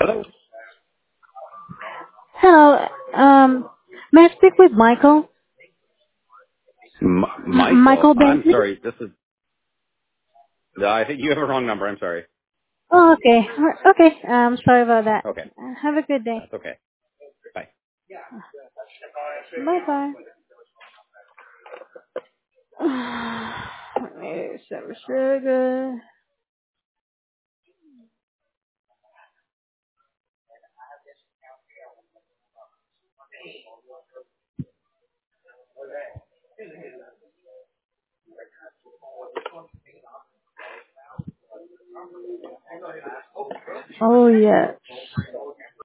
Hello? Hello. May I speak with Michael? Michael. Michael I'm Bentley? sorry. This is. I think you have a wrong number. I'm sorry. Oh, okay. Okay. Sorry about that. Okay. Have a good day. That's okay. Bye. Bye bye. Maybe some sugar. Oh yeah.